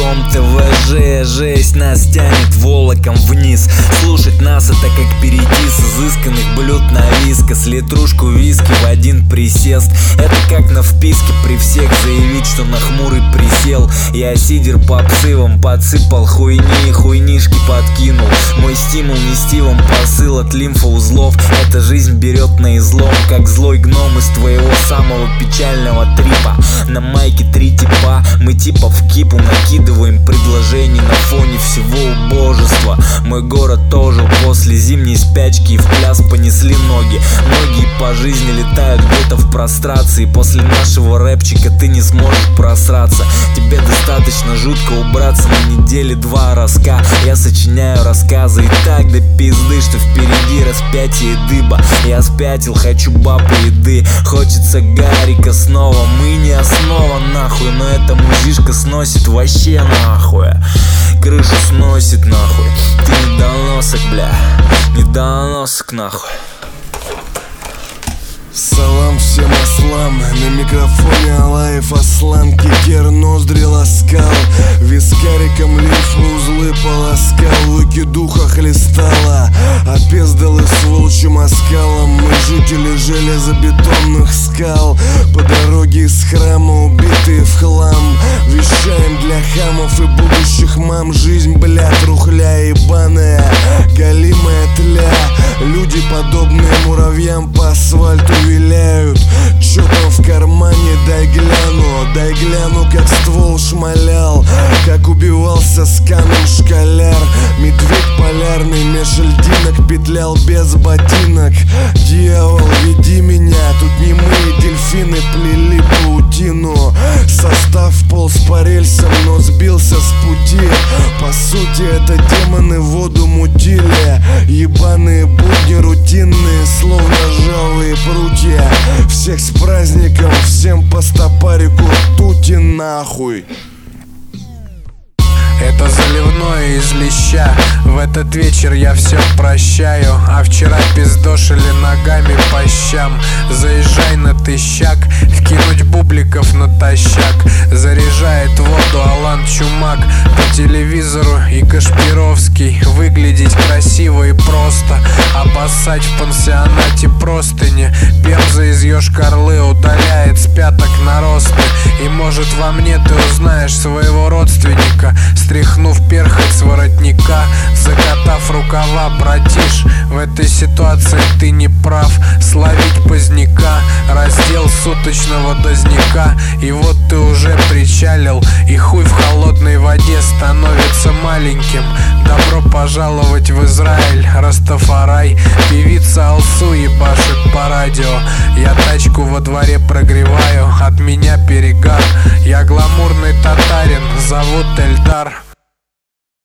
Дом ТВЖ, жесть нас тянет волоком вниз. Слушать нас это как перейти с изысканных блюд на вискас. Литрушку виски в один присест. Это как на вписке при всех заявить, что на хмурый присел. Я сидер по псывам подсыпал хуйни, хуйнишки подкинул. Мой стимул нести вам посыл от лимфоузлов. Эта жизнь берет на излом, как злой гном из твоего самого печального трипа. На майке 3 типа, мы типа в кипу накидываем предложений на фоне всего убожества. Мой город ожил после зимней спячки, и в пляс понесли ноги. Многие по жизни летают где-то в прострации. После нашего рэпчика ты не сможешь просраться. Тебе достаточно жутко убраться на недели 2 раска. Я сочиняю рассказы и так до пизды, что впереди распятие дыба. Я спятил, хочу баб и еды. Хочется гарика снова. Мы не основа нахуй, но эта музишка сносит вообще нахуй. Крышу сносит нахуй. Ты недоносок, бля, недоносок нахуй. Салам всем ослам, на микрофоне Алаев Аслан. Кикер ноздри ласкал, вискариком лимфы узлы полоскал. Выкидуха хлестала, опездалы с волчьим оскалом. Мы жители железобетонных скал, по дороге из храма убитые в хлам. Вещаем для хамов и будущих мам. Жизнь, бля, трухля ебаная, галимая тля. Люди, подобные муравьям, по асфальту виляют. Чё там в кармане, дай гляну, как ствол шмалял, как убивался с камнем школяр. Медведь полярный меж льдинок петлял без ботинок. Дьявол, веди меня, тут немые дельфины плели паутину. Состав полз по рельсам, но сбился с пути. По сути, это демоны воду мутили. Ебаные будни рутинные, словно ржавые прутья. Всех с праздником, всем по стопарику ртути нахуй. Это заливное из леща. В этот вечер я все прощаю. А вчера пиздошили ногами по щам. Заезжай на тыщак, вкинуть бубликов натощак. Заряжает воду Алан Чумак. По телевизору и Кашпировский. Выглядеть красиво и просто. Обоссать в пансионате простыни. Пемза из Йошкар-Олы удаляет с пяток наросты. И может во мне ты узнаешь своего родственника. Стряхнув перхоть с воротника, закатав рукава, братиш, в этой ситуации ты не прав. Словить поздняка, раздел суточного дозняка. И вот ты уже причалил, и хуй в холодной воде становится маленьким. Добро пожаловать в Израиль, Растафарай. Певица Алсу ебашит по радио. Я тачку во дворе прогреваю, от меня перегар. Я гламурный татарин, зовут Эльдар.